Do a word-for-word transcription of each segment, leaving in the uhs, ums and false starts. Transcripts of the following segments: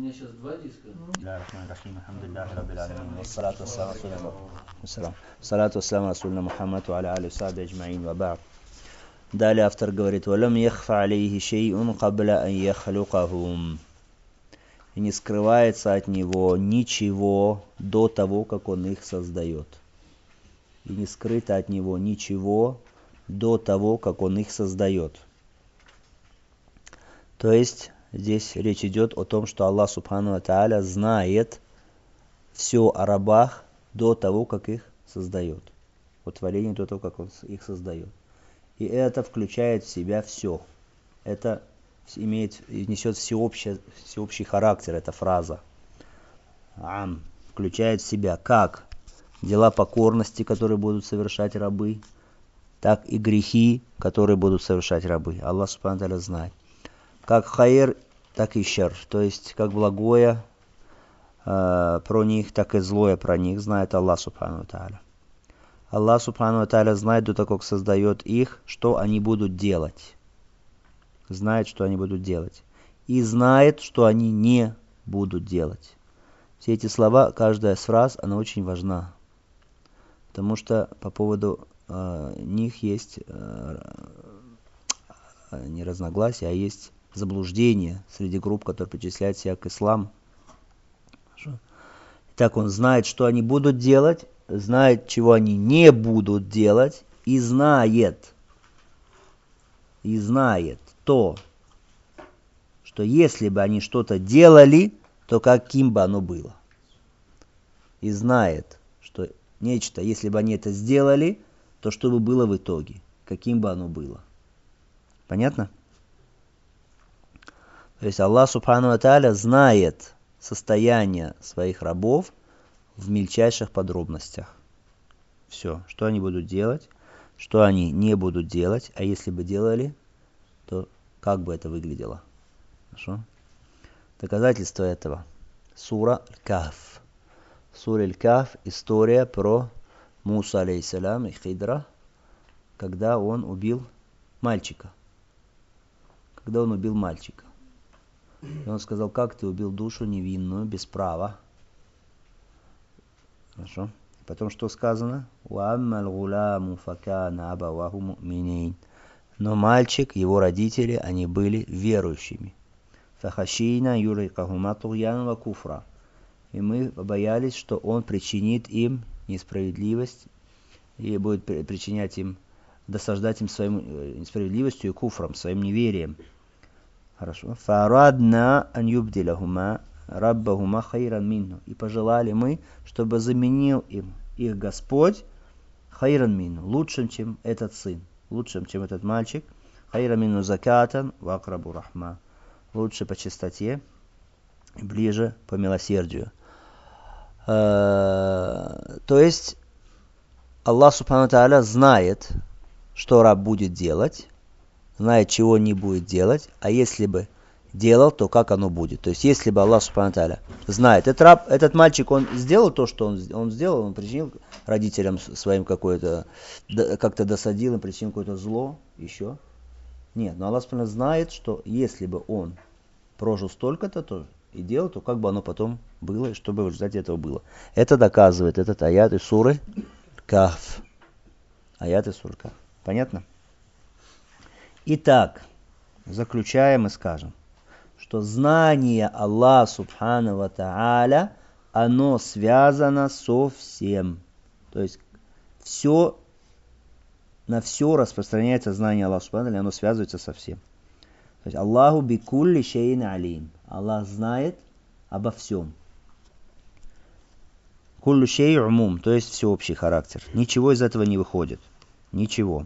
меня сейчас два диска. Салату ассаламу расулина Мухаммаду аля али саби аджмаин ва ба'д. Далее автор говорит: «Валям яхфа алейхи шей'ун кабля ан яхлюкахум». И не скрывается от него ничего до того, как он их создает. И не скрыто от него ничего до того, как он их создает. То есть здесь речь идет о том, что Аллах Субхану ва Тааля знает все о рабах до того, как их создает. От творения до того, как он их создает. И это включает в себя все. Это имеет, несет всеобщий, всеобщий характер, эта фраза. Ам включает в себя как дела покорности, которые будут совершать рабы, так и грехи, которые будут совершать рабы. Аллах Субхану ва Тааля знает. Как хайр, так и шар. То есть, как благое э, про них, так и злое про них знает Аллах Субхану ва Тааля. Аллах Субхану ва Тааля знает до того, как создает их, что они будут делать. Знает, что они будут делать. И знает, что они не будут делать. Все эти слова, каждая из фраз, она очень важна. Потому что по поводу э, них есть э, не разногласия, а есть заблуждение среди групп, которые причисляют себя к исламу. Так он знает, что они будут делать, знает, чего они не будут делать, и знает, и знает то, что если бы они что-то делали, то каким бы оно было. И знает, что нечто, если бы они это сделали, то что бы было в итоге, каким бы оно было. Понятно? То есть Аллах Субхану ва Тааля знает состояние своих рабов в мельчайших подробностях. Все, что они будут делать, что они не будут делать, а если бы делали, то как бы это выглядело. Хорошо? Доказательство этого. Сура Аль-Кахф. Сура Аль-Кахф – история про Муса, алейхиссалям, и Хидра, когда он убил мальчика. Когда он убил мальчика. И он сказал: как ты убил душу невинную, без права? Хорошо. Потом что сказано? Но мальчик, его родители, они были верующими. И мы боялись, что он причинит им несправедливость и будет причинять им, досаждать им своим несправедливостью и куфром, своим неверием. Хорошо. Фарадна ан юбдилахума раббахума хайран минху. И пожелали мы, чтобы заменил им их Господь хайран минху, лучшим, чем этот сын, лучшим, чем этот мальчик. Хайран минху закатан ва акрабу рахма. Лучше по чистоте и ближе по милосердию. То есть Аллах Субхану ва Тааля знает, что раб будет делать, знает, чего не будет делать, а если бы делал, то как оно будет. То есть, если бы Аллах Субхану ва Тааля знает, этот раб, этот мальчик, он сделал то, что он, он сделал, он причинил родителям своим какое-то, как-то досадил им, причинил какое-то зло, еще. Нет, но Аллах Субхану ва Тааля знает, что если бы он прожил столько-то, то и делал, то как бы оно потом было, и что бы в результате этого было. Это доказывает этот аят из суры Кахф. Аят из суры Кахф. Понятно? Итак, заключаем и скажем, что знание Аллаха Субхану ва Тааля, оно связано со всем. То есть все, на все распространяется знание Аллаха Субхану ва Тааля, оно связывается со всем. То есть Аллаху бикулли шейин алим. Аллах знает обо всем. Куллю шей умум, то есть всеобщий характер. Ничего из этого не выходит. Ничего.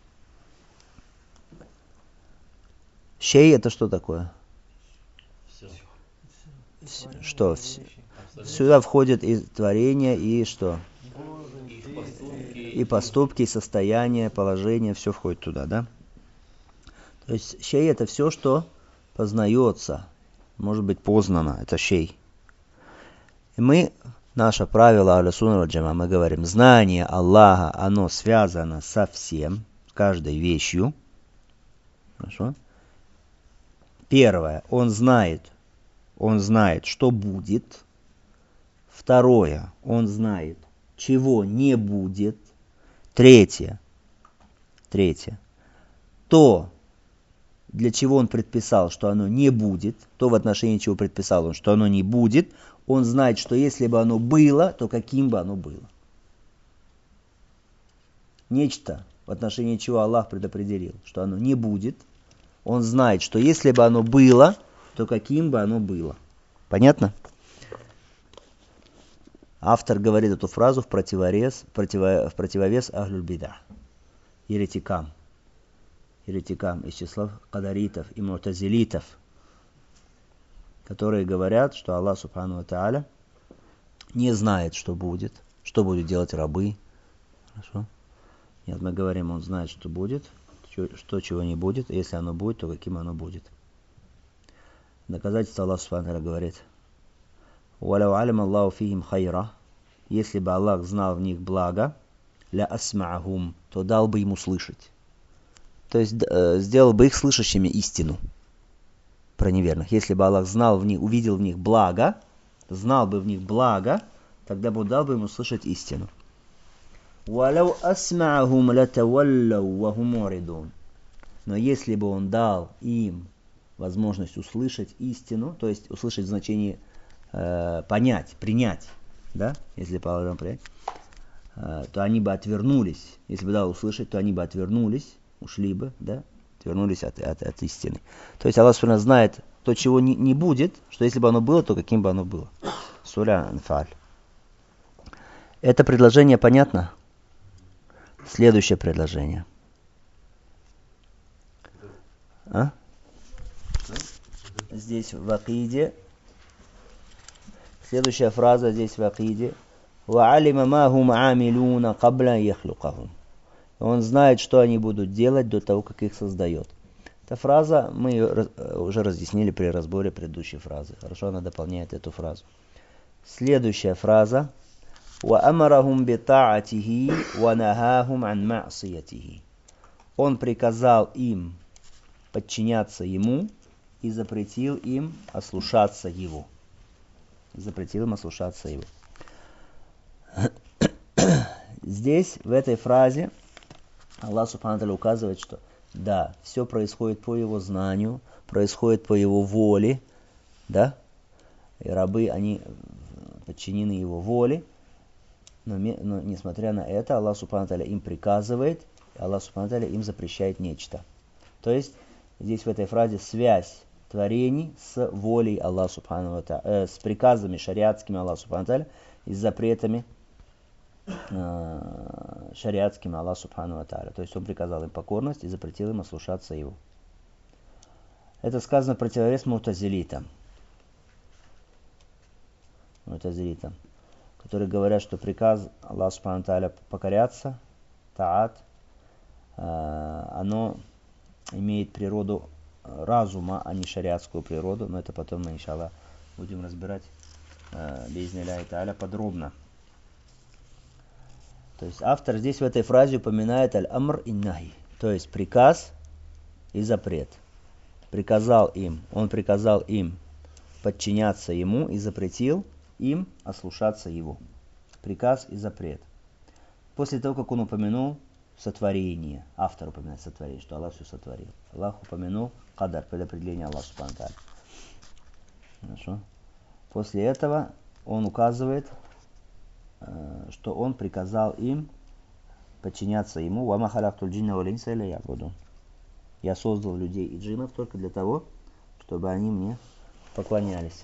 Шей это что такое? Все. Что? Сюда входит и творение, и что? И поступки, и поступки, и состояние, положение, все входит туда, да? То есть шей это все, что познается, может быть познано, это шей. И мы, наше правило Ахлю Сунна валь Джамаа, мы говорим, знание Аллаха, оно связано со всем, с каждой вещью. Хорошо? Первое, он знает он знает, что будет. Второе, он знает, чего не будет. Третье, третье, то, для чего он предписал, что оно не будет, то, в отношении чего предписал он, что оно не будет, он знает, что если бы оно было, то каким бы оно было. Нечто, в отношении чего Аллах предопределил, что оно не будет, он знает, что если бы оно было, то каким бы оно было. Понятно? Автор говорит эту фразу в противовес, противо, в противовес Ахлюль Бидах, еретикам. Еретикам из числа кадаритов и мутазилитов, которые говорят, что Аллах Субхану ва Тааля не знает, что будет, что будут делать рабы. Хорошо? Нет, мы говорим, он знает, что будет, что чего не будет, и если оно будет, то каким оно будет. Доказательство Аллах Субхану ва Тааля говорит: «Валяу алим Аллаху фихим хайра», если бы Аллах знал в них благо, ля асмаахум, то дал бы им услышать. То есть э, сделал бы их слышащими истину про неверных. Если бы Аллах знал в них, увидел в них благо, знал бы в них благо, тогда бы дал бы им услышать истину. «Валяу асмаахум латаваллау вахум муридун». Но если бы он дал им возможность услышать истину, то есть услышать значение э, понять, принять, да, если положим принять, э, то они бы отвернулись. Если бы дал услышать, то они бы отвернулись, ушли бы, да, отвернулись от, от, от истины. То есть Аллах Субхану знает то, чего не, не будет, что если бы оно было, то каким бы оно было. Сура Анфаль. Это предложение понятно? Следующее предложение. А? Здесь в акиде. Следующая фраза здесь в акиде. وَعَلِمَ مَا هُمْ عَامِلُونَ قَبْلَ يَخْلُقَهُمْ. Он знает, что они будут делать до того, как их создает. Эта фраза мы ее уже разъяснили при разборе предыдущей фразы. Хорошо, она дополняет эту фразу. Следующая фраза. وَأَمَرَهُمْ بِطَاعَتِهِ وَنَهَاهُمْ عَنْ مَعْصِيَتِهِ. Он приказал им подчиняться ему и запретил им ослушаться его. Запретил им ослушаться его. Здесь, в этой фразе, Аллах Субхану ва Тааля указывает, что да, все происходит по его знанию, происходит по его воле, да, и рабы, они подчинены его воле, но, но несмотря на это, Аллах Субхану ва Тааля им приказывает, и Аллах Субхану ва Тааля им запрещает нечто. То есть, здесь в этой фразе связь творений с волей Аллаха Субхану ва Тааля, э, с приказами шариатскими Аллаха Субхану ва Тааля и с запретами э, шариатскими Аллаха Субхану ва Тааля. То есть он приказал им покорность и запретил им ослушаться его. Это сказано в противовес мутазилитам. Мутазилитам, которые говорят, что приказ Аллаха Субхану ва Тааля покоряться, таат, э, оно имеет природу разума, а не шариатскую природу, но это потом мы, иншаллах, будем разбирать э, би'изни-ллахи тааля подробно. То есть автор здесь в этой фразе упоминает аль-амр ин-нахи, то есть приказ и запрет. Приказал им, он приказал им подчиняться ему и запретил им ослушаться его. Приказ и запрет. После того, как он упомянул сотворение, автор упоминает сотворение, что Аллах все сотворил. Аллах упомянул кадар, предопределение Аллаха Субхану ва Тааля. Хорошо. После этого он указывает, что он приказал им подчиняться ему. «Вама халактуль джинна валь инса илля ябудун». Я создал людей и джиннов только для того, чтобы они мне поклонялись.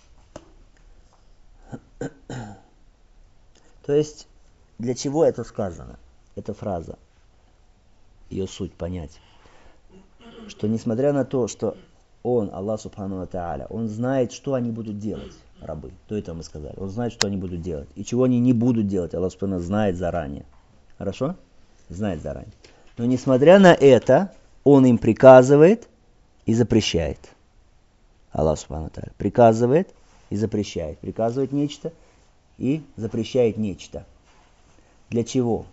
То есть, для чего это сказано? Эта фраза, ее суть понять, что несмотря на то, что он, Аллах Субхану ва Тааля, он знает, что они будут делать, рабы, то это мы сказали, он знает, что они будут делать, и чего они не будут делать, Аллах Субхану знает заранее, хорошо? Знает заранее. Но несмотря на это, он им приказывает и запрещает. Аллах Субхану ва Тааля приказывает и запрещает, приказывает нечто и запрещает нечто. Для чего?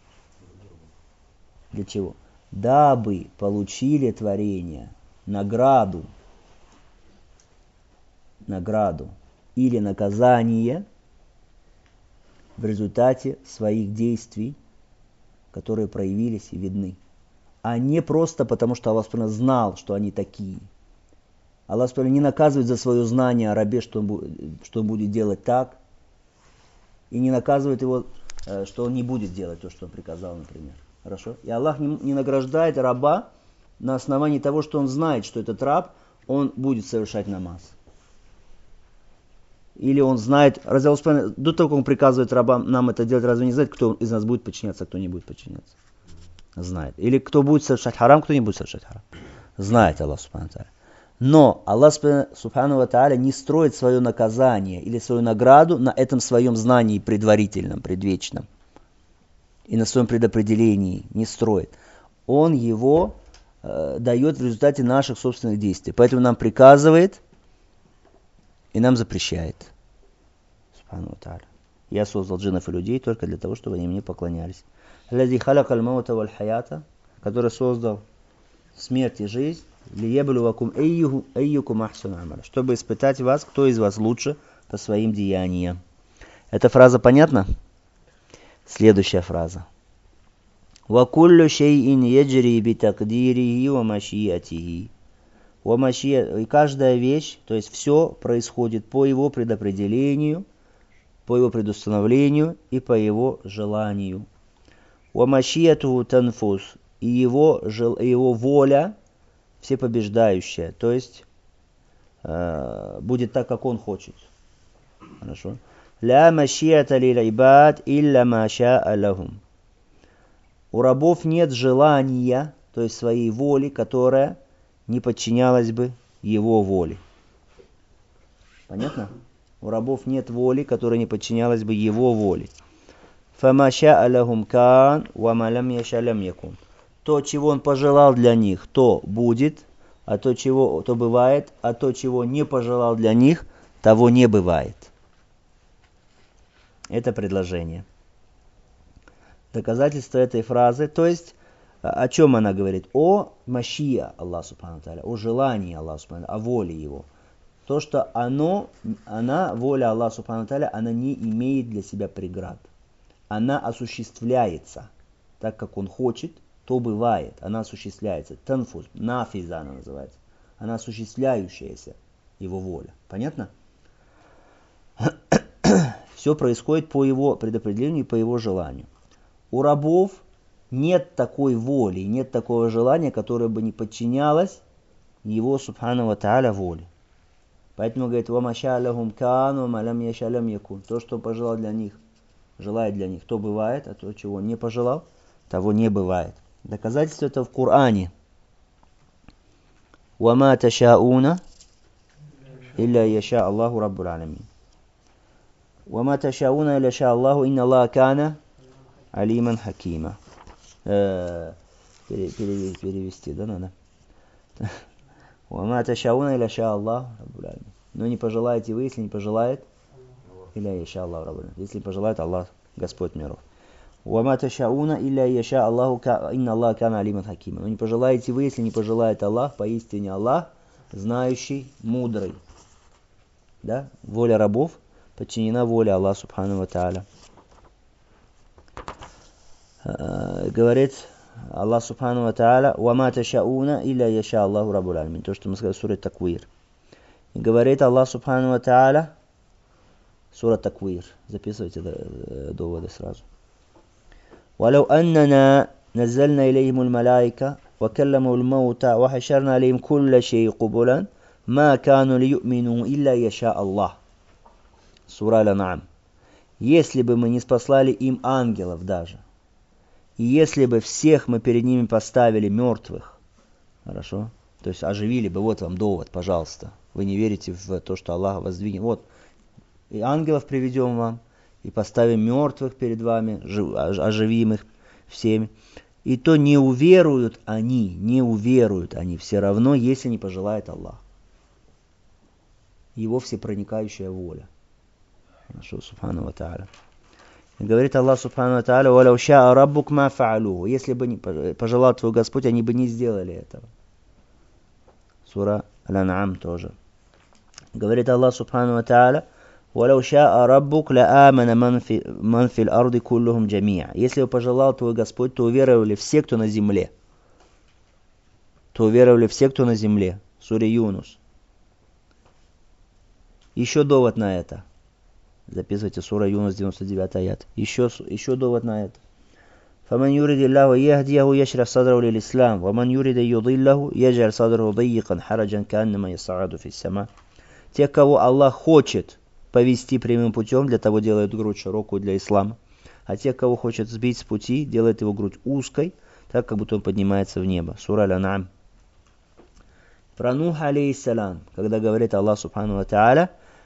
Для чего? Дабы получили творение награду награду или наказание в результате своих действий, которые проявились и видны. А не просто потому, что Аллах Субхану знал, что они такие. Аллах Субхану не наказывает за свое знание о рабе, что он, что он будет делать так, и не наказывает его, что он не будет делать то, что он приказал, например. Хорошо? И Аллах не, не награждает раба на основании того, что он знает, что этот раб, он будет совершать намаз. Или он знает, разве Аллах Субхану, до того, как он приказывает рабам нам это делать, разве не знает, кто из нас будет подчиняться, а кто не будет подчиняться? Знает. Или кто будет совершать харам, кто не будет совершать харам. Знает Аллах Субхану ва Тааля. Но Аллах Субхану ва Тааля не строит свое наказание или свою награду на этом своем знании предварительном, предвечном. И на своем предопределении не строит. Он его э, дает в результате наших собственных действий. Поэтому нам приказывает и нам запрещает. Субхану ва Тааля. Я создал джиннов и людей только для того, чтобы они мне поклонялись. Аллази халакаль маута валь хаята, который создал смерть и жизнь, лияблювакум айюкум ахсану амаля, чтобы испытать вас, кто из вас лучше по своим деяниям. Эта фраза понятна? Следующая фраза. Ва куллю шейин яджри би такдирихи ва машиатихи. Ва машия, и каждая вещь, то есть все происходит по его предопределению, по его предустановлению и по его желанию. Уамашияту танфус, и его, его воля всепобеждающая, то есть э, будет так, как он хочет. Хорошо. Ля машията лил ибад илля маша лахум. У рабов нет желания, то есть своей воли, которая не подчинялась бы его воле. Понятно? У рабов нет воли, которая не подчинялась бы его воле. فَمَا شَاءَ لَهُمْ كَانْ وَمَا لَمْ يَشَأْ لَمْ يَكُنْ. То, чего он пожелал для них, то будет, а то, чего, то бывает, а то, чего не пожелал для них, того не бывает. Это предложение. Доказательство этой фразы, то есть, о чем она говорит? О машия Аллаха Субхану ва Тааля, о желании Аллаха Субхану ва Тааля, о воле его. То, что оно, она, воля Аллаха Субхану ва Тааля, она не имеет для себя преград. Она осуществляется так, как он хочет, то бывает. Она осуществляется. Танфуз, нафиза она называется. Она осуществляющаяся его воля. Понятно? Все происходит по его предопределению и по его желанию. У рабов нет такой воли, нет такого желания, которое бы не подчинялось его, субхану ва тааля, воле. Поэтому говорит, «Ва маша лахум кан, ва ма лам яша лам якун». То, что пожелал для них, желает для них, то бывает, а то, чего не пожелал, того не бывает. Доказательство это в Коране. وَمَا تَشَاءُونَ إِلَّا يَشَاءَ اللَّهُ رَبُّ الْعَالَمِينَ. وَمَا تَشَاءُونَ إِلَّا يَشَاءَ اللَّهُ إِنَّ اللَّهَ كَانَ عَلِيمًا حَكِيمًا. Перевести, да, надо? وَمَا تَشَاءُونَ إِلَّا يَشَاءَ اللَّهُ رَبُّ الْعَالَمِينَ. Но не пожелаете вы, если не пожелает, إِلَّا يَشَاءَ اللَّهُ رَبُّ الْعَالَمِينَ. Если пожелает Аллах, Господь миров. وَمَا تَشَاءُونَ إِلَّا يَشَاءَ اللَّهُ إِنَّ اللَّهَ كَانَ عَلِيمًا حَكِيمًا. Но не пожелаете вы, если не пожелает Аллах, поистине Аллах, знающий, мудрый. Да? Воля рабов подчинена воле Аллаха Субхану ва Тааля. Говорит Аллах Субхану ва Тааля, وَمَا تَشَاءُونَ إِلَّا يَشَاءَ اللَّهُ رَبُّ الْعَالَمِينَ. То, что мы сказали в суре Таквир. И говорит Аллах Субхану ва Тааля, сура Таквир. Записывайте доводы сразу. وَلَوْ أَنَّنَا نَزَّلْنَا إِلَيْهِمُ الْمَلَائِكَةَ وَكَلَّمُوا الْمَوْتَى وَحَشَرْنَا إِلَيْهِمْ كُلَّ شَيْءٍ قُبُلًا مَا كَانُوا لِيُؤْمِنُوا إِلَّا يَشَاءَ اللَّهُ. Сура Аль-Ан'ам. Если бы мы не спаслали им ангелов даже, и если бы всех мы перед ними поставили мертвых, хорошо, то есть оживили бы, вот вам довод, пожалуйста, вы не верите в то, что Аллах воздвигнет, вот, и ангелов приведем вам, и поставим мертвых перед вами, оживим их всеми, и то не уверуют они, не уверуют они все равно, если не пожелает Аллах. Его всепроникающая воля. Хорошо, субхану ва тааля. И говорит Аллах субхану ва тааля, «Валяу ша'a раббук ма фа'алуху». Если бы не пожелал твой Господь, они бы не сделали этого. Сура Аль-Ан'ам тоже. Говорит Аллах Субхану ва Тааля: «Валяу шаа раббук ла амана ман фил арди куллухум джамиа». Если бы пожелал твой Господь, то уверовали все, кто на земле. То уверовали все, кто на земле. Сура Юнус. Еще довод на это. Записывайте сура Юнус, девяносто девятый аят. Еще, еще довод на это. فمن يريد الله يهديه يشرح صدره للإسلام ومن يريد يضله يجعل صدره ضيقا حرجا كأنما يصعد في السماء. Те, кого Аллах хочет повести прямым путем, для того делает грудь широкую для ислама. А те, кого хочет сбить с пути, делает его грудь узкой, так как будто он поднимается в небо. Сура Аль-Ан'ам. Про Нуха алейхиссалям, когда говорит Аллах Субхану ва Тааля,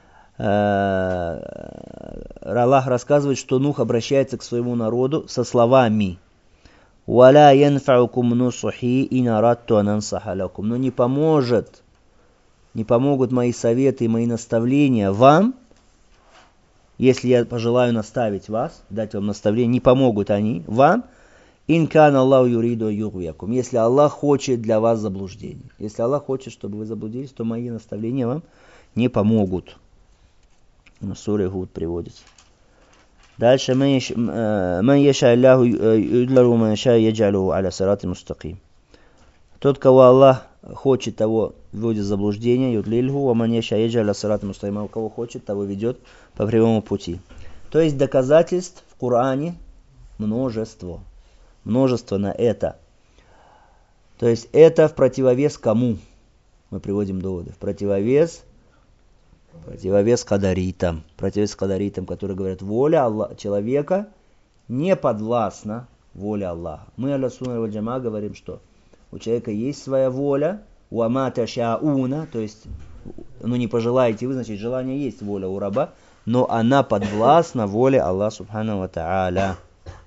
Аллах рассказывает, что Нух обращается к своему народу со словами: «Валя янфаукум нусухи ин арадту ан ансаха лакум». Но не поможет, не помогут мои советы и мои наставления вам, если я пожелаю наставить вас, дать вам наставление, не помогут они вам, ин кан Аллаху юриду югвиякум, если Аллах хочет для вас заблуждение. Если Аллах хочет, чтобы вы заблудились, то мои наставления вам не помогут. На суре Гуд приводится. Дальше: «Ман яша Аллаху юдлару, ман яша яджалуху аля сирати мустаким». Тот, кого Аллах хочет, того вводит в заблуждение, юдлильху, а ман яша яджалу аля сирати мустаким. У кого хочет, того ведет по прямому пути. То есть доказательств в Коране множество. Множество на это. То есть это в противовес кому? Мы приводим доводы. В противовес Противовес кадаритам. Противовес кадаритам, которые говорят, воля Аллах, человека не подвластна воле Аллаха. Мы, аль-Сунна валь Джамаа, говорим, что у человека есть своя воля, у амата шауна, то есть, ну не пожелаете вы, значит, желание есть воля у раба, но она подвластна воле Аллаха Субхану ва Тааля.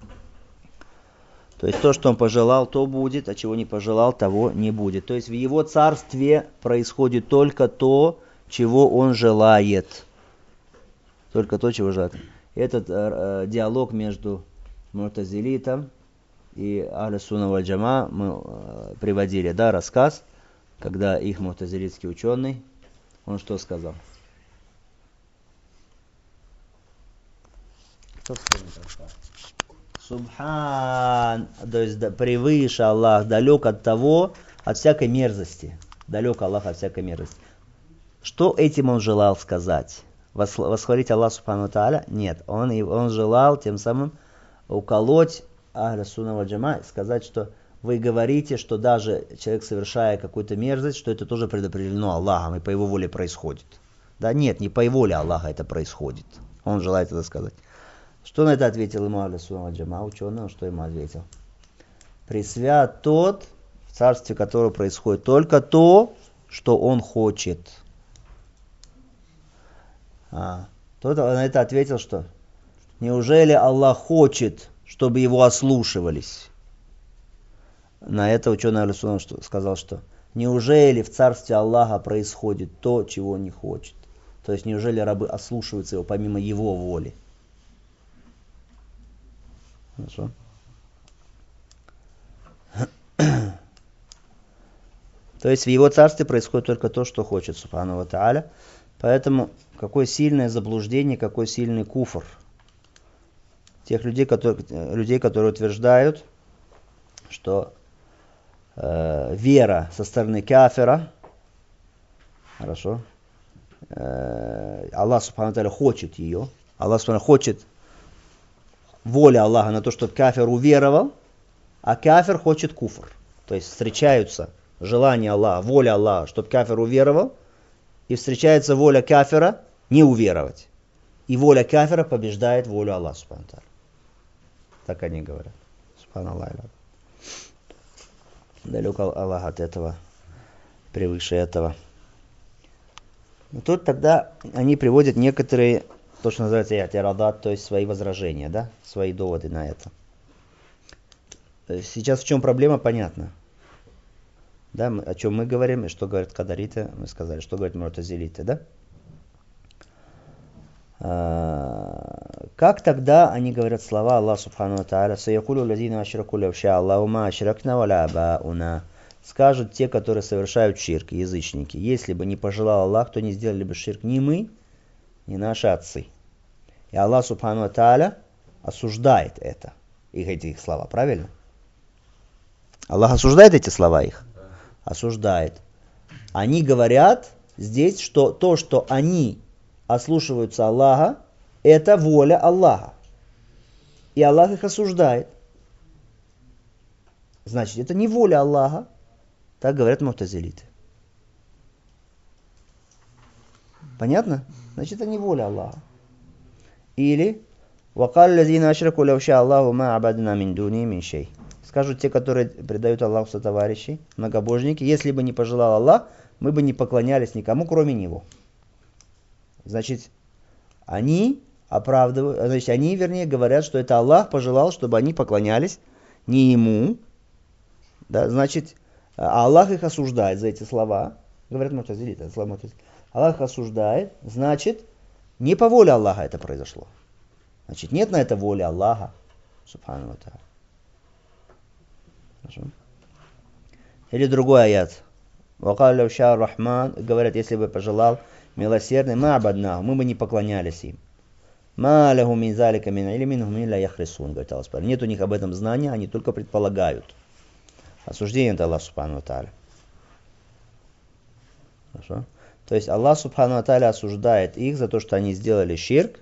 То есть то, что он пожелал, то будет, а чего не пожелал, того не будет. То есть в его царстве происходит только то, чего он желает. Только то, чего желает. Этот э, диалог между му'тазилитом и Ахлю-Сунна валь Джамаа мы э, приводили, да, рассказ, когда их му'тазилитский ученый, он что сказал? Кто вспомнит рассказ? Субхан, то есть да, превыше Аллах, далек от того, от всякой мерзости. Далек Аллах от всякой мерзости. Что этим он желал сказать? Восхвалить Аллаха Субхану ва Тааля? Нет. Он, он желал тем самым уколоть Ахлю-Сунна валь Джамаа, сказать, что вы говорите, что даже человек, совершая какую-то мерзость, что это тоже предопределено Аллахом и по его воле происходит. Да нет, не по его воле Аллаха это происходит. Он желает это сказать. Что на это ответил ему Ахлю-Сунна валь Джамаа, ученый? Он что ему ответил? Пресвят тот, в царстве которого происходит только то, что он хочет. А, тот на это ответил, что неужели Аллах хочет, чтобы его ослушивались? На это ученый Ахлю-Сунна сказал, что неужели в царстве Аллаха происходит то, чего он не хочет? То есть неужели рабы ослушиваются его помимо его воли? Хорошо. То есть в его царстве происходит только то, что хочет Субхану ва Тааля. Поэтому какое сильное заблуждение, какой сильный куфр тех людей, которые, людей, которые утверждают, что э, вера со стороны кафира, хорошо, э, Аллах Субхану ва Тааля хочет ее, Аллах Субхану хочет воля Аллаха на то, чтобы кафир уверовал, а кафир хочет куфр. То есть встречаются желание Аллаха, воля Аллаха, чтобы кафир уверовал, и встречается воля кафира не уверовать. И воля кафира побеждает волю Аллаха Субхану ва Тааля. Так они говорят. Субханаллах. Далек Аллах от этого, превыше этого. Но тут тогда они приводят некоторые, то, что называется и'тирадат, то есть свои возражения, да, свои доводы на это. Сейчас в чем проблема, понятно. Да, мы, о чем мы говорим, и что говорят кадариты, мы сказали, что говорят му'тазилиты, да? А, как тогда они говорят слова Аллаха Субхану ва Тааля: «Саякулу лазина ашраку лав ша Аллаху ма ашракна ва ла абауна». Скажут те, которые совершают ширк, язычники: если бы не пожелал Аллах, то не сделали бы ширк ни мы, ни наши отцы. И Аллах Субхану ва Тааля осуждает это, их эти их слова, правильно? Аллах осуждает эти слова их? Осуждает. Они говорят здесь, что то, что они ослушиваются Аллаха, это воля Аллаха. И Аллах их осуждает. Значит, это не воля Аллаха. Так говорят му'тазилиты. Понятно? Значит, это не воля Аллаха. Или وَقَالَ الَّذِينَ أَشْرَكُوا لَوْ شَاءَ اللَّهُ مَا عَبَدْنَا مِن دُونِهِ مِن شَيْءٍ. Скажут те, которые предают Аллаху сотоварищей, многобожники: если бы не пожелал Аллах, мы бы не поклонялись никому, кроме Него. Значит, они оправдывают, значит, они, вернее, говорят, что это Аллах пожелал, чтобы они поклонялись не Ему. Да, значит, Аллах их осуждает за эти слова. Говорят му'тазилиты, это слова му'тазилиты. Аллах их осуждает, значит, не по воле Аллаха это произошло. Значит, нет на это воли Аллаха, субхану ва тааля. Хорошо. Или другой аят. وَقَالَ لَوْ شَاءَ الرَّحْمَنُ. Говорят, если бы пожелал милосердный, مَا عَبَدْنَاهُ, мы бы не поклонялись им. مَا لَهُ مِنْ ذَلِكَ مِنْ عِلْمٍ هُمْ إِلَّا يَخْرِصُونَ. Говорит Аллах. Нет у них об этом знания, они только предполагают. Осуждение это Аллах субхану ва тааля. Хорошо. То есть Аллах субхану ва тааля осуждает их за то, что они сделали ширк.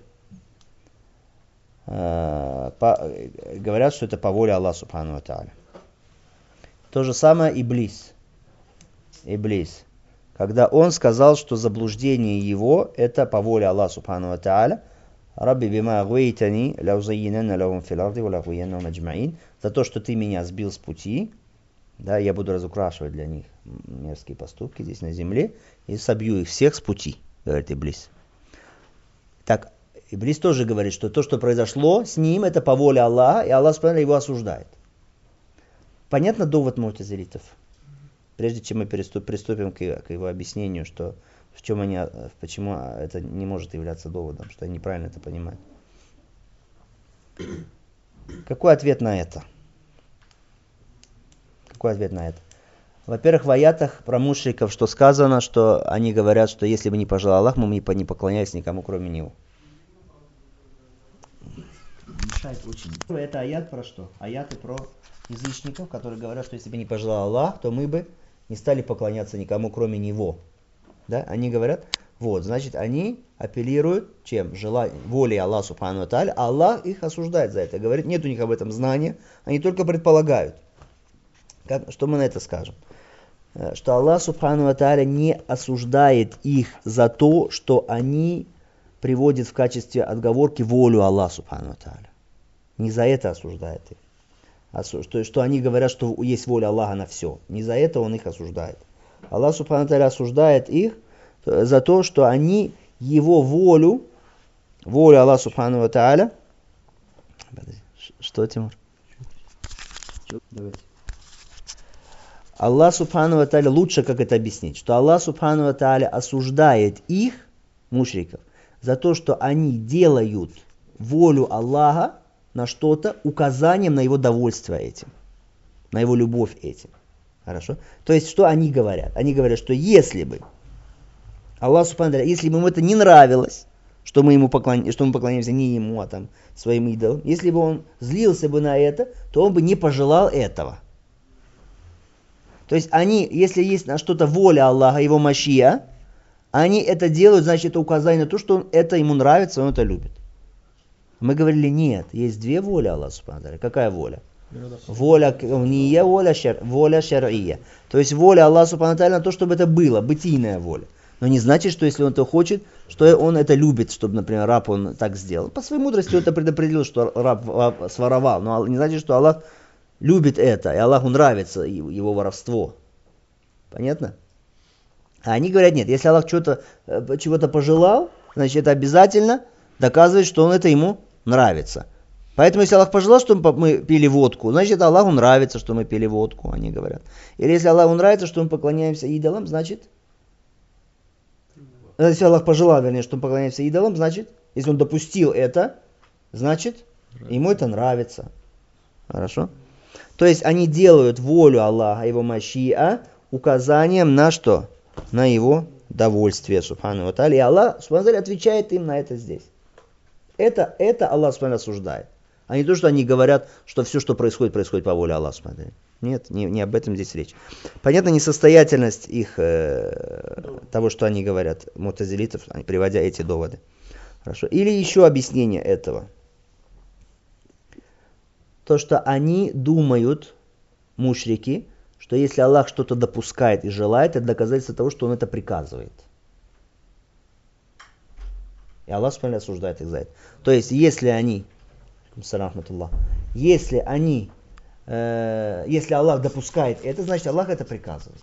Э, по, говорят, что это по воле Аллаха субхану ва тааля. То же самое Иблис. Иблис. Когда он сказал, что заблуждение его это по воле Аллаха субхану ва тааля. Рабби бима агвейтани лаузайинанна лахум фил арди ва лахуяннахум аджмаин. За то, что ты меня сбил с пути, да, я буду разукрашивать для них мерзкие поступки здесь на земле и собью их всех с пути, говорит Иблис. Так, Иблис тоже говорит, что то, что произошло с ним, это по воле Аллаха, и Аллах субхану его осуждает. Понятно довод му'тазилитов? Прежде чем мы приступим к его объяснению, что в чем они, почему это не может являться доводом, что они неправильно это понимают. Какой ответ на это? Какой ответ на это? Во-первых, в аятах про мушриков, что сказано, что они говорят, что если бы не пожелал Аллах, мы бы не поклонялись никому, кроме Него. Мешает очень. Это аят про что? Аяты про язычников, которые говорят, что если бы не пожелал Аллах, то мы бы не стали поклоняться никому, кроме Него. Да? Они говорят, вот, значит, они апеллируют, чем? Желанием, волей Аллаха субхану ва тааля, а Аллах их осуждает за это. Говорит, нет у них об этом знания, они только предполагают. Как, что мы на это скажем? Что Аллах субхану ва тааля не осуждает их за то, что они приводят в качестве отговорки волю Аллаха субхану ва тааля. Не за это осуждает их. А что, что они говорят, что есть воля Аллаха на все. Не за это он их осуждает. Аллах субхану ва тааля осуждает их за то, что они его волю, волю Аллаха субхану ва тааля. Что, Тимур? Давайте. Аллах субхану ва тааля, лучше как это объяснить, что Аллах субхану ва тааля осуждает их, мушриков, за то, что они делают волю Аллаха на что-то указанием на его довольство этим, на его любовь этим. Хорошо? То есть, что они говорят? Они говорят, что если бы Аллах субхану ва тааля, если бы ему это не нравилось, что мы ему поклон... что мы поклоняемся не ему, а там своим идолам, если бы он злился бы на это, то он бы не пожелал этого. То есть они, если есть на что-то воля Аллаха, его Машия, они это делают, значит, это указание на то, что он, это ему нравится, он это любит. Мы говорили, нет, есть две воли Аллаха субхану ва тааля. Какая воля? Воля кауния, воля, шар, воля шар'ия. То есть воля Аллаха субхану ва тааля на то, чтобы это было, бытийная воля. Но не значит, что если он это хочет, что он это любит, чтобы, например, раб он так сделал. По своей мудрости он это предопределил, что раб, раб своровал. Но не значит, что Аллах любит это, и Аллаху нравится его воровство. Понятно? А они говорят, нет, если Аллах что-то, чего-то пожелал, значит, это обязательно доказывает, что он это ему нравится. Поэтому, если Аллах пожелал, чтобы мы пили водку, значит, Аллаху нравится, что мы пили водку, они говорят. Или если Аллаху нравится, что мы поклоняемся идолам, значит... Если Аллах пожелал, вернее, что мы поклоняемся идолам, значит, если он допустил это, значит, ему это нравится. Хорошо? То есть они делают волю Аллаха, его машиа, указанием на что? На его довольствие, субхану ва тааля. И Аллах, субхану ва тааля, отвечает им на это здесь. Это, это Аллах, субхану ва тааля, осуждает. А не то, что они говорят, что все, что происходит, происходит по воле Аллаха, субхану ва тааля. Нет, не, не об этом здесь речь. Понятно, несостоятельность их, э, того, что они говорят, мутазилитов, приводя эти доводы. Хорошо. Или еще объяснение этого. То, что они думают, мушрики, что если Аллах что-то допускает и желает, это доказательство того, что Он это приказывает. И Аллах субхану осуждает их за это. То есть, если они, если они если Аллах допускает это, значит Аллах это приказывает.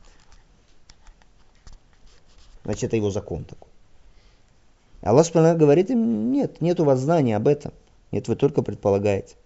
Значит, это его закон такой. Аллах субхану говорит им, нет, нет у вас знания об этом. Нет, вы только предполагаете.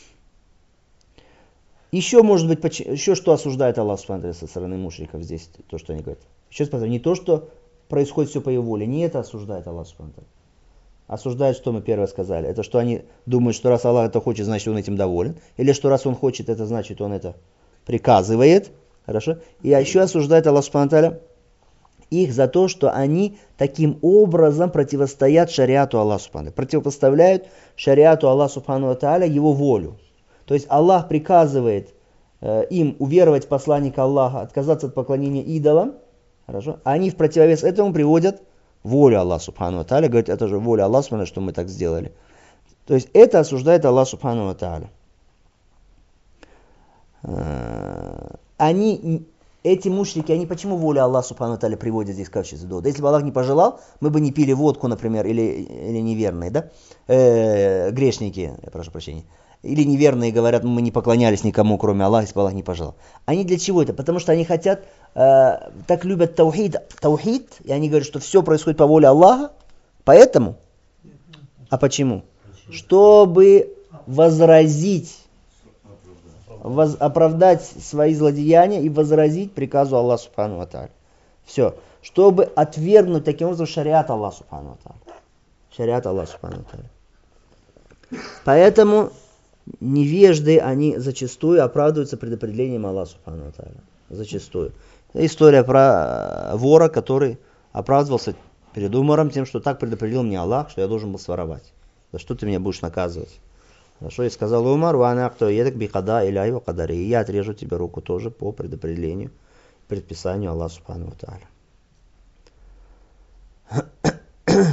Еще, может быть, еще что осуждает Аллах субхану со стороны мушриков здесь, то, что они говорят. Еще раз повторю, не то, что происходит все по его воле, не это осуждает Аллах субхану. Осуждают, что мы первое сказали. Это что они думают, что раз Аллах это хочет, значит Он этим доволен. Или что раз Он хочет, это значит Он это приказывает. Хорошо? И еще осуждает Аллах субхану тааля их за то, что они таким образом противостоят шариату Аллаха субхану. Противопоставляют шариату Аллаха субхану тааля его волю. То есть Аллах приказывает э, им уверовать в посланника Аллаха, отказаться от поклонения идолам. Хорошо? А они в противовес этому приводят волю Аллаха субхану ва тааля, говорит, это же воля Аллаха субхану, что мы так сделали. То есть это осуждает Аллах субхану ва тааля. Они, эти мушрики, они почему волю Аллаха субхану ва тааля приводят здесь в качестве довода? Если бы Аллах не пожелал, мы бы не пили водку, например, или, или неверные, да? Э, грешники, я прошу прощения. Или неверные говорят, мы не поклонялись никому, кроме Аллаха, если бы Аллах не пожелал. Они для чего это? Потому что они хотят, э, так любят таухид, таухид, и они говорят, что все происходит по воле Аллаха. Поэтому? А почему? Чтобы возразить, воз, оправдать свои злодеяния и возразить приказу Аллаха субхану ва тааля. Все. Чтобы отвергнуть таким образом шариат Аллаха субхану ва тааля. Шариат Аллаха субхану ва тааля. Поэтому невежды, они зачастую оправдываются предопределением Аллаха субхану ва тааля. Зачастую. История про вора, который оправдывался перед Умаром тем, что так предопределил мне Аллах, что я должен был своровать. За что ты меня будешь наказывать? Хорошо, и сказал Умар, вана кто едак бикада иляй ва кадари. И я отрежу тебе руку тоже по предопределению, предписанию Аллаха субхану ва тааля.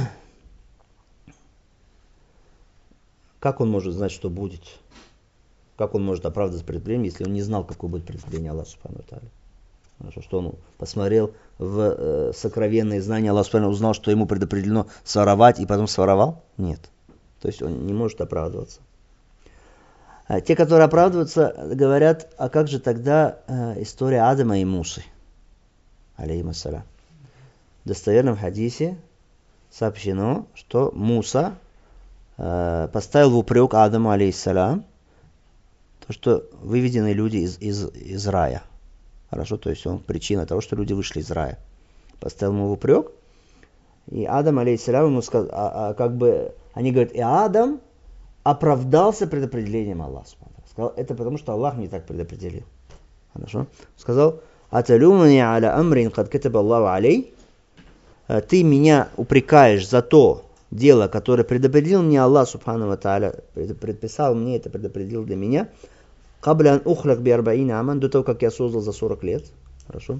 Как он может знать, что будет? Как он может оправдываться предопределением, если он не знал, какое будет предопределение Аллаха субхану ва тааля? Хорошо, что он посмотрел в э, сокровенные знания Аллаха субхану ва тааля, узнал, что ему предопределено своровать, и потом своровал? Нет. То есть он не может оправдываться. А те, которые оправдываются, говорят, а как же тогда э, история Адама и Мусы? Алейхим ассалям. В достоверном хадисе сообщено, что Муса э, поставил в упрек Адаму, алейхиссалям, то, что выведены люди из, из, из рая. Хорошо, то есть он причина того, что люди вышли из рая. Поставил ему в упрек. И Адам, алейхиссалям, ему сказал, а, а, как бы, они говорят, и Адам оправдался предопределением Аллаха. Сказал, это потому, что Аллах не так предопределил. Хорошо. Сказал, аталюмани аля амрин кад катаба Аллаху алей. Ты меня упрекаешь за то дело, которое предопределил мне Аллах, субхану ва тааля, предписал мне, это предопределил для меня. Каблян ухлак би арбаина аман, до того, как я создал за сорок лет. Хорошо.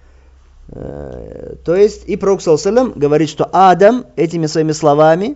То есть, и Пророк саллаллаху алейхи ва саллям говорит, что Адам этими своими словами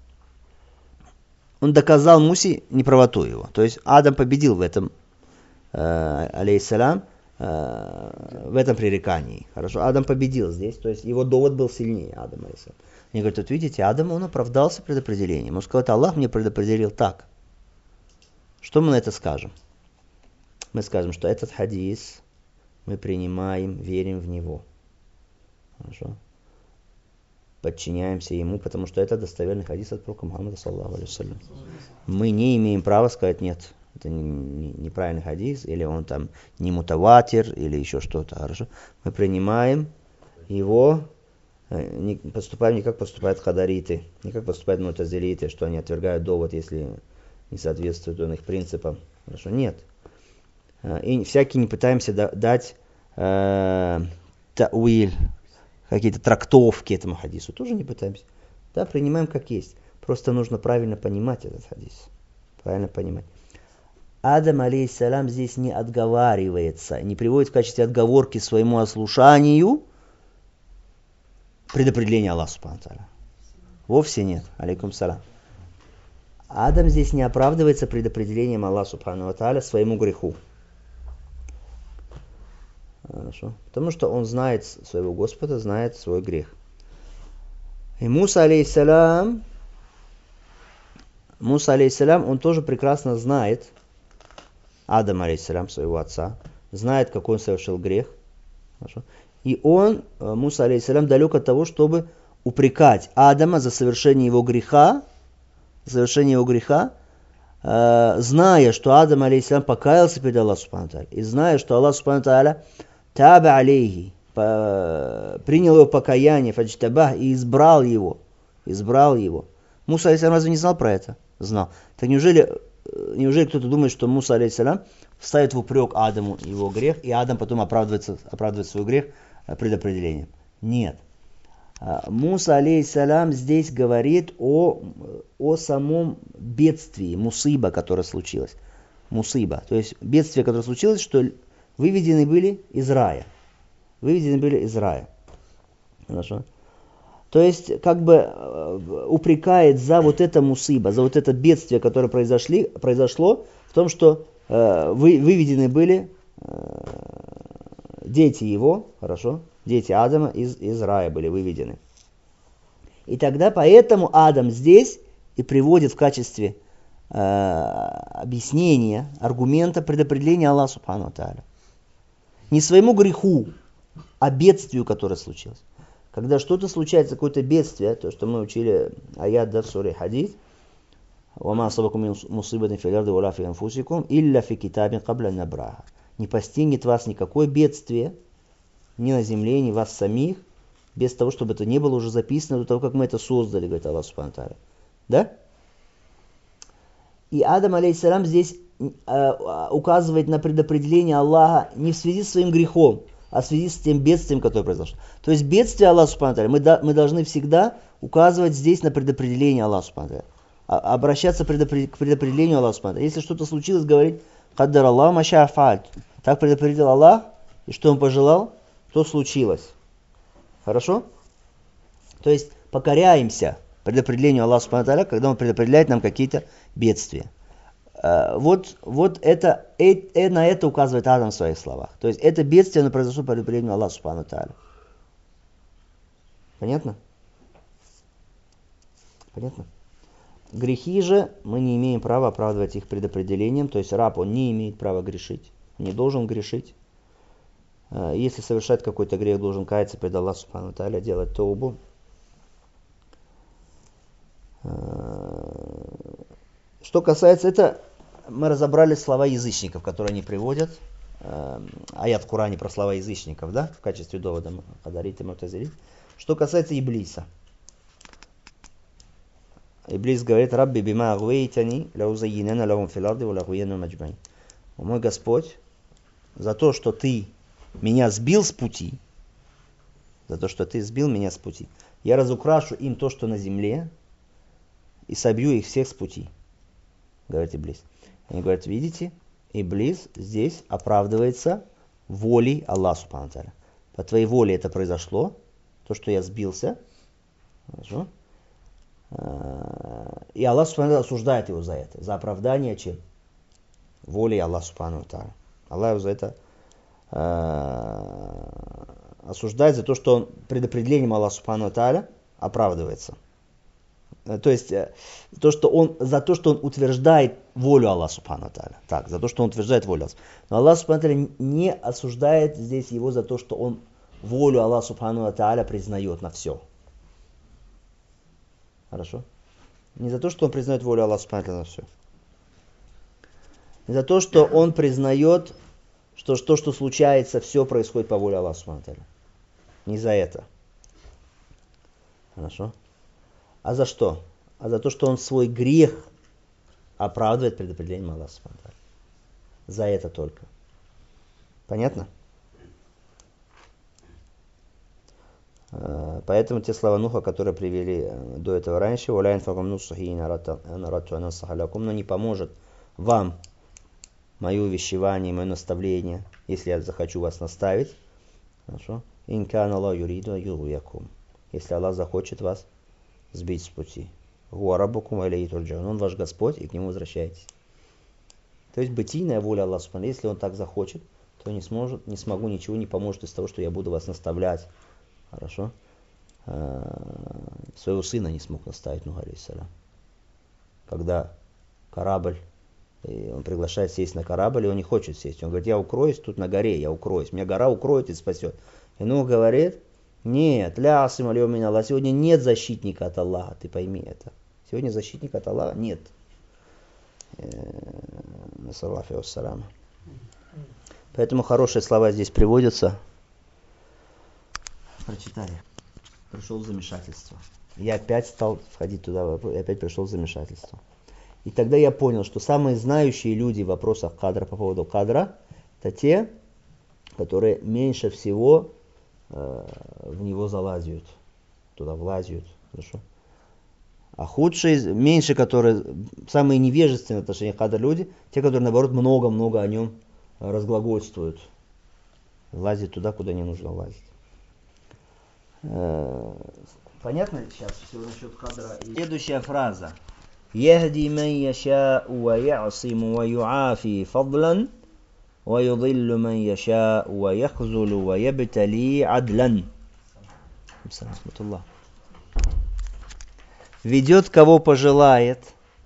он доказал Мусе неправоту его. То есть Адам победил в этом, э, алейхиссалям, э, в этом пререкании. Хорошо, Адам победил здесь, то есть его довод был сильнее Адама, алейхиссалям. Они говорят, вот видите, Адам, он оправдался предопределением. Он сказал, Аллах мне предопределил так. Что мы на это скажем? Мы скажем, что этот хадис мы принимаем, верим в него. Хорошо. Подчиняемся ему, потому что это достоверный хадис от пророка Мухаммада саллаллаху алейхи ва саллям. Мы не имеем права сказать нет, это неправильный хадис, или он там не мутаватир, или еще что-то. Хорошо? Мы принимаем его, не поступаем не как поступают хадариты, не как поступают мутазилиты, что они отвергают довод, если не соответствует он их принципам. Хорошо? Нет. И всякие не пытаемся дать э, тауиль, какие-то трактовки этому хадису. Тоже не пытаемся. Да, принимаем как есть. Просто нужно правильно понимать этот хадис. Правильно понимать. Адам, алейхиссалям, здесь не отговаривается, не приводит в качестве отговорки своему ослушанию предопределение Аллаха субхану ва тааля. Вовсе нет. Алейкум салам. Адам здесь не оправдывается предопределением Аллаха субхану ва тааля своему греху. Хорошо. Потому что он знает своего Господа, знает свой грех. И Муса, алейхиссалям, Муса, алейхиссалям, он тоже прекрасно знает, Адам, алейхиссалям, своего отца, знает, какой он совершил грех. Хорошо. И он, Муса, алейхиссалям, далек от того, чтобы упрекать Адама за совершение его греха, совершение его греха, э, зная, что Адам, алейхиссалям, покаялся перед Аллахом субхану ва тааля, и зная, что Аллах субхану ва тааля таба алейхи, принял его покаяние, фаджтабах, и избрал его, избрал его. Муса, алейхиссалям, разве не знал про это? Знал. Так неужели, неужели кто-то думает, что Муса, алейхиссалям, вставит в упрек Адаму его грех, и Адам потом оправдывается, оправдывает свой грех предопределением? Нет. Муса, алейхиссалям, здесь говорит о, о самом бедствии, мусиба, которое случилось. Мусиба, то есть бедствие, которое случилось, что выведены были из рая. Выведены были из рая. Хорошо. То есть, как бы э, упрекает за вот это мусиба, за вот это бедствие, которое произошли, произошло, в том, что э, вы, выведены были э, дети его, хорошо, дети Адама из, из рая были выведены. И тогда поэтому Адам здесь и приводит в качестве э, объяснения, аргумента, предопределения Аллаха субхану ва тааля. Не своему греху, а бедствию, которое случилось. Когда что-то случается, какое-то бедствие, то, что мы учили аят да, в суре Хадид, «Вама асабакум мин мусибатин фил арди вала фи анфусикум, илля фи китабин кабля ан набраха». Не постигнет вас никакое бедствие, ни на земле, ни вас самих, без того, чтобы это не было уже записано до того, как мы это создали, говорит Аллах субхану ва тааля. Да? И Адам, алейхиссалям, здесь э, указывает на предопределение Аллаха не в связи с своим грехом, а в связи с тем бедствием, которое произошло. То есть бедствие Аллаха субхану ва тааля, мы, да, мы должны всегда указывать здесь на предопределение Аллаха субхану ва тааля. А, обращаться предопред, к предопределению Аллаха субхану ва тааля. Если что-то случилось, говорить «Каддар Аллах маша фа'аль». Так предопределил Аллах, и что он пожелал, то случилось. Хорошо? То есть покоряемся предопределению Аллаха субхану ва тааля, когда он предопределяет нам какие-то бедствия. Вот, вот это, э, э, на это указывает Адам в своих словах. То есть это бедствие, оно произошло по предопределению Аллаха субхану ва тааля. Понятно? Понятно? Грехи же мы не имеем права оправдывать их предопределением. То есть раб, он не имеет права грешить, не должен грешить. Если совершает какой-то грех, должен каяться перед Аллахом субхану ва тааля, делать таубу. Что касается это, мы разобрали слова язычников, которые они приводят. Аят в Коране про слова язычников, да, в качестве довода. Что касается Иблиса. Иблис говорит: «Рабби бима агвейтани, лаузайинана лахум фил арди ва лахуяннахум аджмаин». О мой Господь, за то, что ты меня сбил с пути, за то, что ты сбил меня с пути, я разукрашу им то, что на земле, и собью их всех с пути, говорит Иблис. Они говорят: видите, Иблис здесь оправдывается волей Аллаха субхану ва тааля. По твоей воле это произошло, то, что я сбился. Хорошо. И Аллах субхану ва тааля осуждает его за это, за оправдание чем? Волей Аллаха субхану ва тааля. Аллах его за это э, осуждает, за то, что он предопределением Аллаха субхану ва тааля оправдывается. То есть то, что он, за то, что он утверждает волю Аллаха субхану ва тааля. Так, за то, что он утверждает волю Аллаха. Но Аллах субхану ва тааля не осуждает здесь его за то, что он волю Аллаха субхану ва тааля признает на все. Хорошо? Не за то, что он признает волю Аллаха субхану ва тааля на все. Не за то, что он признает, что то, что случается, все происходит по воле Аллаха субхану ва тааля. Не за это. Хорошо? А за что? А за то, что он свой грех оправдывает предопределением Аллаха субхану ва тааля. За это только. Понятно? Поэтому те слова Нуха, которые привели до этого раньше, но не поможет вам мое увещевание, мое наставление, если я захочу вас наставить. Хорошо? Если Аллах захочет вас сбить с пути. Он ваш Господь, и к Нему возвращайтесь. То есть бытийная воля Аллаха, если Он так захочет, то не сможет, не смогу, ничего не поможет из того, что я буду вас наставлять. Хорошо? Своего сына не смог наставить Нух алейхиссалям. Когда корабль, он приглашает сесть на корабль, и он не хочет сесть. Он говорит, я укроюсь тут на горе, я укроюсь. Меня гора укроет и спасет. И Нух говорит, нет, ля асима аль-йаума мин Аллах, сегодня нет защитника от Аллаха, ты пойми это. Сегодня защитника от Аллаха нет. Поэтому хорошие слова здесь приводятся. Прочитали. Пришел в замешательство. Я опять стал входить туда, и опять пришел в замешательство. И тогда я понял, что самые знающие люди в вопросах кадра, по поводу кадра, это те, которые меньше всего э, в него залазят, туда влазят. Хорошо? А худшие, меньше которые, самые невежественные в отношении кадра люди, те, которые наоборот много-много о нем разглагольствуют. Лазят туда, куда не нужно лазить. Понятно сейчас все насчет кадра? Следующая фраза. يهدي من يشاء ويعصم ويعافي فضلا ويضل من يشاء ويخذل ويبتلي عدلا. Ведет кого пожелает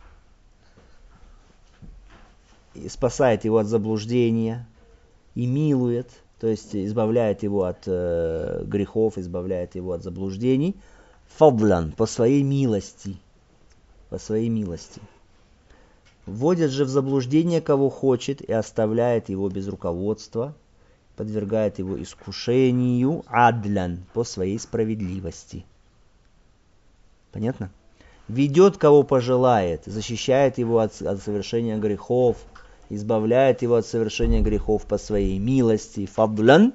и спасает его от заблуждения и милует, то есть избавляет его от э, грехов, избавляет его от заблуждений, фадлян, по своей милости, по своей милости. Вводит же в заблуждение кого хочет и оставляет его без руководства, подвергает его искушению, адлян, по своей справедливости. Понятно? Ведет кого пожелает, защищает его от, от совершения грехов, избавляет его от совершения грехов по своей милости, фадлян,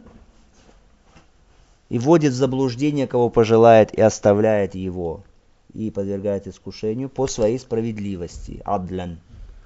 и вводит в заблуждение кого пожелает и оставляет его, и подвергает искушению по своей справедливости, адлян.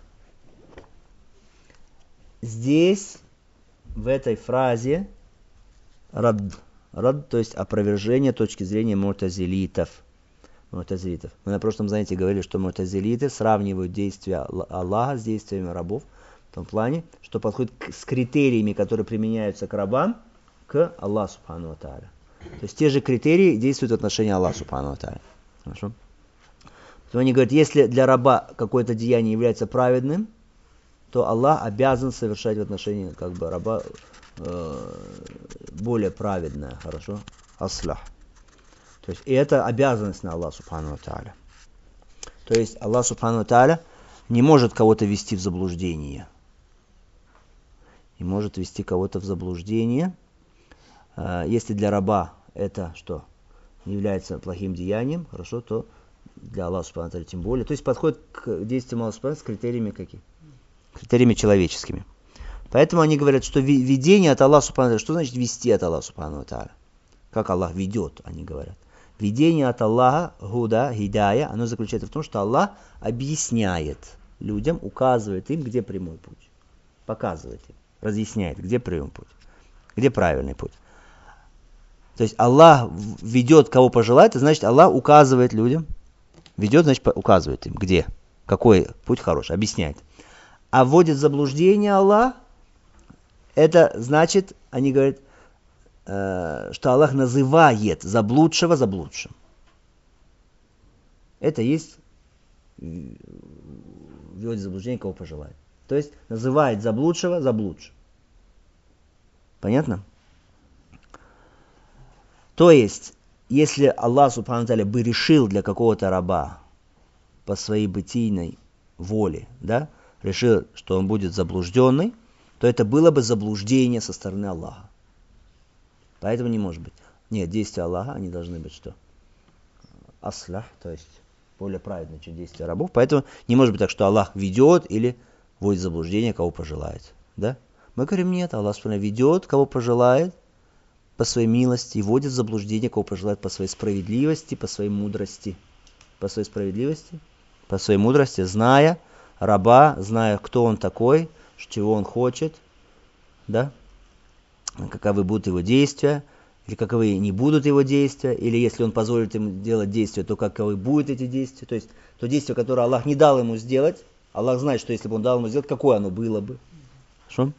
Здесь, в этой фразе, рад, рад, то есть опровержение точки зрения му'тазилитов. му'тазилитов. Мы на прошлом занятии говорили, что му'тазилиты сравнивают действия Аллаха с действиями рабов, в том плане, что подходит к, с критериями, которые применяются к рабам, к Аллаху субхану ва тааля. То есть те же критерии действуют в отношении Аллаха субхану ва тааля. Хорошо? Потом они говорят, если для раба какое-то деяние является праведным, то Аллах обязан совершать в отношении как бы раба э, более праведное, хорошо? Аслах. То есть и это обязанность на Аллах субхану ва тааля. То есть Аллах субхану ва тааля не может кого-то ввести в заблуждение. Не может ввести кого-то в заблуждение. Э, если для раба это что? Не является плохим деянием, хорошо, то для Аллаха субхану ва тааля тем более. То есть подходит к действиям Аллаха субхану ва тааля с критериями какими? Критериями человеческими. Поэтому они говорят, что ведение от Аллаха субхану ва тааля, что значит вести от Аллаха субхану ва тааля? Как Аллах ведет, они говорят. Ведение от Аллаха, гуда, хидая, оно заключается в том, что Аллах объясняет людям, указывает им, где прямой путь. Показывает им, разъясняет, где прямой путь, где правильный путь. То есть Аллах ведет, кого пожелает, это значит Аллах указывает людям. Ведет, значит указывает им, где, какой путь хороший, объясняет. А вводит в заблуждение Аллах, это значит, они говорят, э, что Аллах называет заблудшего заблудшим. Это есть вводит в заблуждение, кого пожелает. То есть называет заблудшего заблудшим. Понятно? То есть, если Аллах субхану ва тааля бы решил для какого-то раба по своей бытийной воле, да, решил, что он будет заблужденный, то это было бы заблуждение со стороны Аллаха. Поэтому не может быть. Нет, действия Аллаха, они должны быть что? Аслах, то есть более праведные, чем действия рабов. Поэтому не может быть так, что Аллах ведет или вводит в заблуждение, кого пожелает. Да? Мы говорим, нет, Аллах Субхану ведет, кого пожелает, по своей милости, и вводит в заблуждение, кого пожелает, по своей справедливости, по своей мудрости. По своей справедливости, по своей мудрости, зная раба, зная, кто он такой, чего он хочет, да, каковы будут его действия, или каковы не будут его действия, или если он позволит ему делать действия, то каковы будут эти действия. То есть то действие, которое Аллах не дал ему сделать, Аллах знает, что если бы он дал ему сделать, какое оно было бы. Хорошо?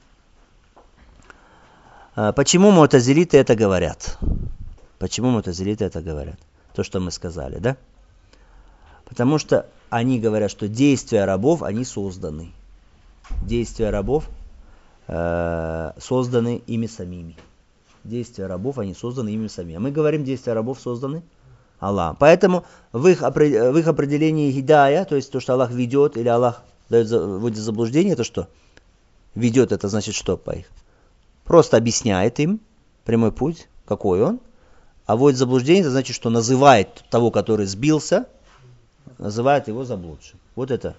Почему му'тазилиты это говорят? Почему му'тазилиты это говорят? То, что мы сказали, да? Потому что они говорят, что действия рабов, они созданы. Действия рабов э, созданы ими самими. Действия рабов, они созданы ими самими. А мы говорим, действия рабов созданы Аллахом. Поэтому в их, в их определении хидая, то есть то, что Аллах ведет, или Аллах дает, вводит в заблуждение, это что? Ведет, это значит что по их? Просто объясняет им прямой путь, какой он. А вводит в заблуждение, это значит, что называет того, который сбился, называет его заблудшим. Вот это.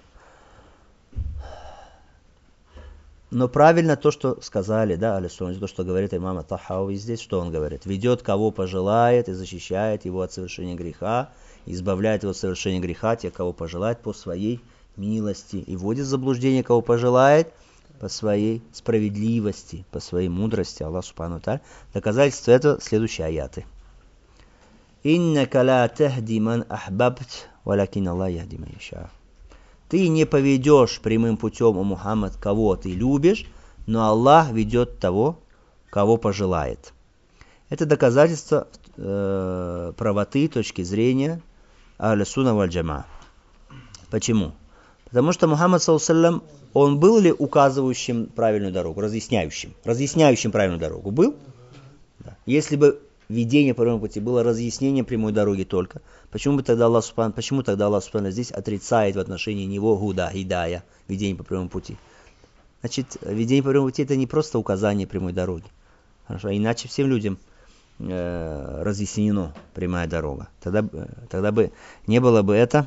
Но правильно то, что сказали, да, аль-Сунни, то, что говорит имам Тахауи здесь, что он говорит? Ведет, кого пожелает, и защищает его от совершения греха, избавляет его от совершения греха, тех, кого пожелает, по своей милости. И вводит в заблуждение, кого пожелает, по своей справедливости, по своей мудрости. Аллах Субхану ва Тааля. Доказательство этого следующие аяты. «Иннака ла тахди ман ахбабт, валякин Аллах яхди ман яша». Ты не поведешь прямым путем, о Мухаммад, кого ты любишь, но Аллах ведет того, кого пожелает. Это доказательство э, правоты, точки зрения Ахлю-Сунна валь-Джамаа. Почему? Потому что Мухаммад, саллаллаху алейхи ва саллям, он был ли указывающим правильную дорогу, разъясняющим? Разъясняющим правильную дорогу был? Да. Если бы видение по прямому пути было разъяснением прямой дороги только, почему бы тогда Аллах Субхану, почему тогда Аллах Субхану здесь отрицает в отношении него гуда, хидая, видение по прямому пути? Значит, видение по прямому пути это не просто указание прямой дороги. Хорошо? Иначе всем людям э, разъяснено прямая дорога. Тогда, тогда бы не было бы это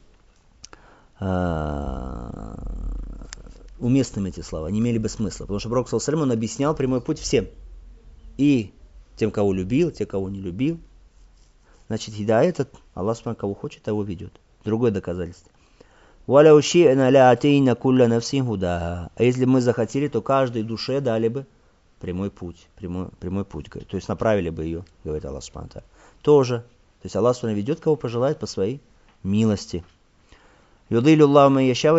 э, уместными эти слова, не имели бы смысла. Потому что Пророк, саллаллаху алейхи ва саллям, он объяснял прямой путь всем. И тем, кого любил, тем, кого не любил. Значит, хидая этот, Аллах Субхану, кого хочет, того ведет. Другое доказательство. А если мы захотели, то каждой душе дали бы прямой путь. Прямой, прямой путь. То есть направили бы ее, говорит Аллах Субхану. Тоже. То есть Аллах Субхану ведет, кого пожелает, по своей милости. Вводит Аллах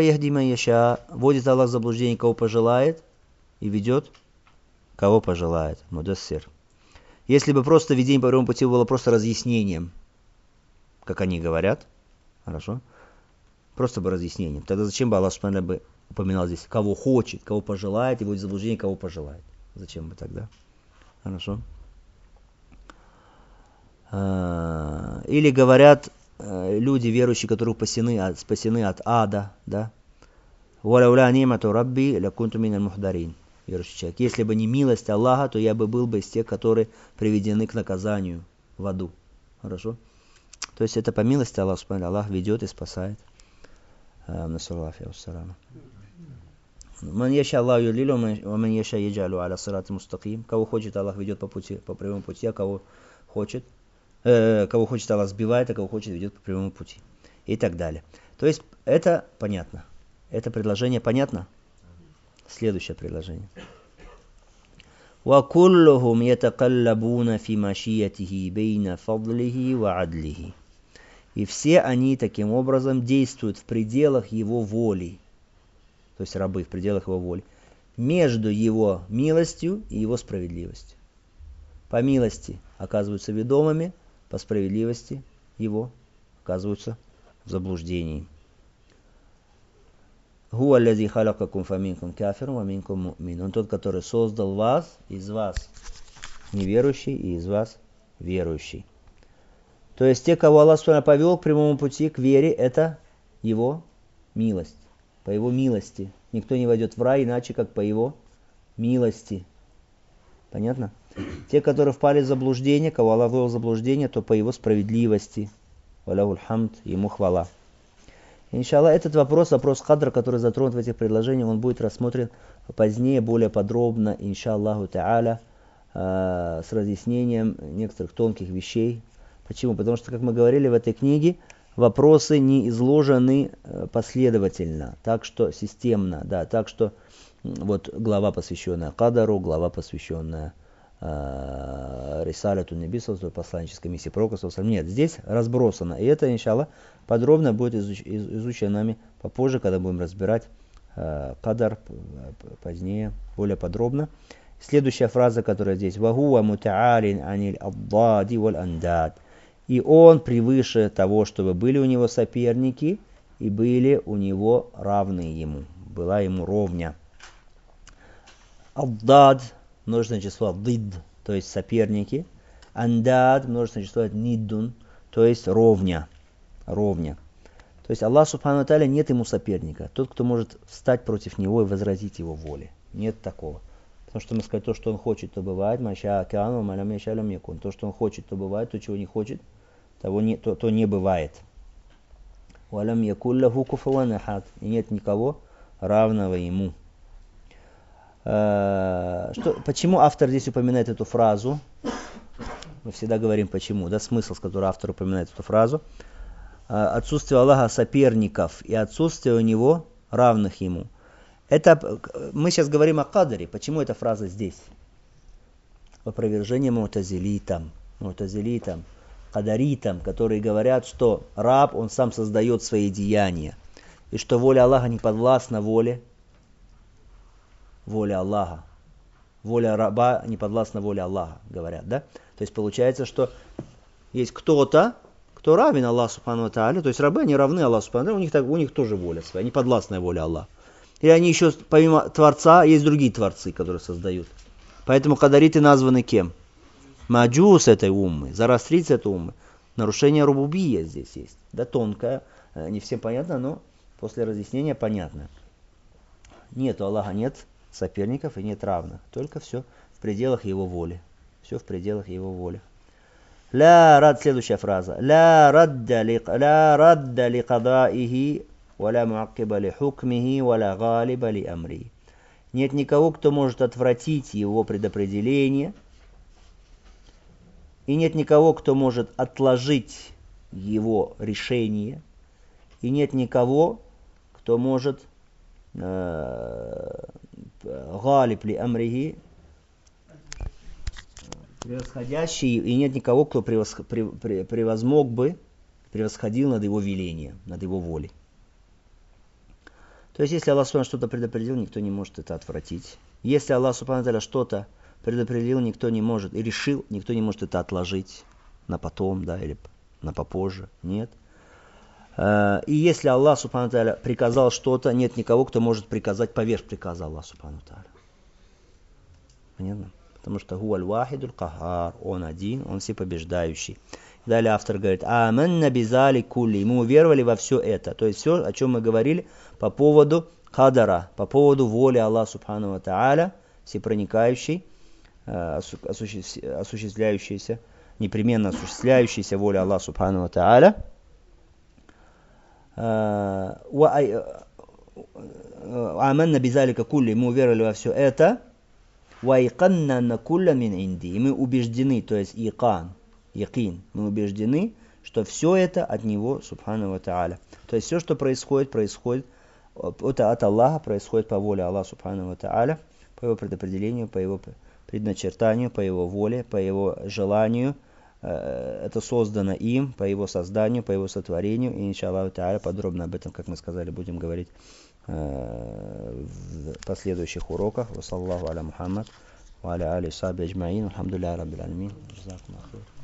в заблуждение, кого пожелает, и ведет, кого пожелает. Мудассир. Если бы просто видение по прямому пути было просто разъяснением, как они говорят, хорошо, просто бы разъяснением, тогда зачем бы Аллах Субхану бы упоминал здесь, кого хочет, кого пожелает, и вводит в заблуждение, кого пожелает? Зачем бы тогда? Хорошо. Или говорят люди, верующие, которые спасены, спасены от ада, да? «Валауля нимату рабби лякунту миналь мухдарин». Верующий человек. Если бы не милость Аллаха, то я бы был бы из тех, которые приведены к наказанию в аду. Хорошо? То есть это по милости Аллаха, Аллах ведет и спасает. Ман яша Аллаху юдлилу, ва ман яша яджалу аля сирати мустаким. Кого хочет, Аллах ведет по пути, по прямому пути, а кого хочет, э, кого хочет, Аллах сбивает, а кого хочет, ведет по прямому пути. И так далее. То есть это понятно. Это предложение понятно? Следующее предложение. وَكُلُّهُمْ يَتَقَلَّبُونَ فِي مَشِيَّتِهِ بَيْنَ فَضْلِهِ وَعَدْلِهِ. И все они таким образом действуют в пределах его воли, то есть рабы в пределах его воли, между его милостью и его справедливостью. По милости оказываются ведомыми, по справедливости его оказываются в заблуждении. Хуа аллази халакакум фаминкум кафирун ва минкум муъмин. Он тот, который создал вас, из вас неверующий и из вас верующий. То есть те, кого Аллах Субхану повел к прямому пути, к вере, это его милость. По его милости. Никто не войдет в рай иначе, как по его милости. Понятно? Те, которые впали в заблуждение, кого Аллах ввел в заблуждение, то по его справедливости. Валяхуль хамд, ему хвала. Иншаллах, этот вопрос, вопрос кадр, который затронут в этих предложениях, он будет рассмотрен позднее, более подробно, иншаллаху та'аля, с разъяснением некоторых тонких вещей. Почему? Потому что, как мы говорили в этой книге, вопросы не изложены последовательно, так что системно, да, так что вот глава, посвященная кадару, глава, посвященная э, Рисаляту Набису, посланнической миссии пророка. Нет, здесь разбросано. И это, иншаллах, подробно будет изуч, из, изучено нами попозже, когда будем разбирать э, кадар позднее, более подробно. Следующая фраза, которая здесь. «Вахуа мутаалин аниль аддади валь андад». И он превыше того, чтобы были у него соперники и были у него равные ему. Была ему ровня. Аддад, множественное число дид, то есть соперники. Андад, множественное число ниддун, то есть ровня. Ровня. То есть Аллах Субхану ва Тааля нет ему соперника. Тот, кто может встать против него и возразить его воле. Нет такого. Потому что мы сказали, то, что он хочет, то бывает. Маша акану, малям яшалям якун. То, что он хочет, то бывает. То, чего не хочет, того не, то, то не бывает. Валям якуллаху куфуан ахад. И нет никого равного ему. Что, почему автор здесь упоминает эту фразу? Мы всегда говорим почему, да, смысл, с которым автор упоминает эту фразу. Отсутствие Аллаха соперников и отсутствие у него равных ему. Это мы сейчас говорим о кадаре. Почему эта фраза здесь? В опровержении мутазилитам, мутазилитам, кадаритам, которые говорят, что раб, он сам создает свои деяния. И что воля Аллаха не подвластна воле воля Аллаха. Воля раба не подвластна воле Аллаха, говорят, да? То есть получается, что есть кто-то, кто равен Аллаху Субхану ва Тааля, то есть рабы, они равны Аллаху Субхану ва Тааля, у них, так, у них тоже воля своя, они подвластная воля Аллаха. И они еще, помимо Творца, есть другие Творцы, которые создают. Поэтому кадариты названы кем? Маджус этой уммы, зарастрийцы этой уммы. Нарушение рубубия здесь есть. Да, тонкое, не всем понятно, но после разъяснения понятно. Нет, у Аллаха нет соперников и нет равных. Только все в пределах его воли. Все в пределах его воли. Ля рад, следующая фраза. Ля радда ли кадаихи, валя муаккиба ли хукмихи, валя галиба ли амри. Нет никого, кто может отвратить его предопределение. И нет никого, кто может отложить его решение. И нет никого, кто может галиб ли амрихи, превосходящий, и нет никого, кто превозмог бы, превосходил над его велением, над его волей. То есть, если Аллах Субхану что-то предопределил, никто не может это отвратить. Если Аллах Субхану что-то предопределил, никто не может, и решил, никто не может это отложить на потом, да, или на попозже. Нет. И если Аллах Субхану приказал что-то, нет никого, кто может приказать поверх приказа Аллаха Субхану Тааля. Понятно? Потому что хуаль вахидуль кахар, он один, он всепобеждающий. Далее автор говорит, аманна бизали кулли, мы уверовали во все это. То есть все, о чем мы говорили по поводу кадара, по поводу воли Аллаха Субхану Тааля, всепроникающей, осуществляющейся, непременно осуществляющейся воля Аллаха Субхану Тааля. Аманна бизалика кулли, мы уверовали во все это. Вайканна на кулля мин инди, и мы убеждены, то есть икан, якин, мы убеждены, что все это от него, Субхану ва Тааля. То есть все, что происходит, происходит это от Аллаха, происходит по воле Аллаха, Субхану ва Тааля, по его предопределению, по его предначертанию, по его воле, по его желанию. Это создано им, по его созданию, по его сотворению. И, иншаллаху тааля, подробно об этом, как мы сказали, будем говорить в последующих уроках. Ва саллаллаху аля Мухаммад, ва аля али сахби аджмаин. Алхамдулиллахи раббил аламин.